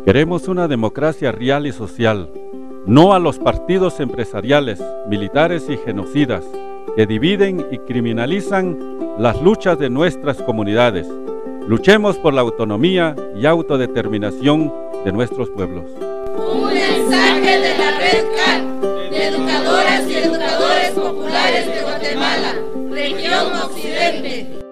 Queremos una democracia real y social, no a los partidos empresariales, militares y genocidas que dividen y criminalizan las luchas de nuestras comunidades. Luchemos por la autonomía y autodeterminación de nuestros pueblos. Un mensaje de la Red CAR, de educadoras y educadores populares de Guatemala, región Occidente.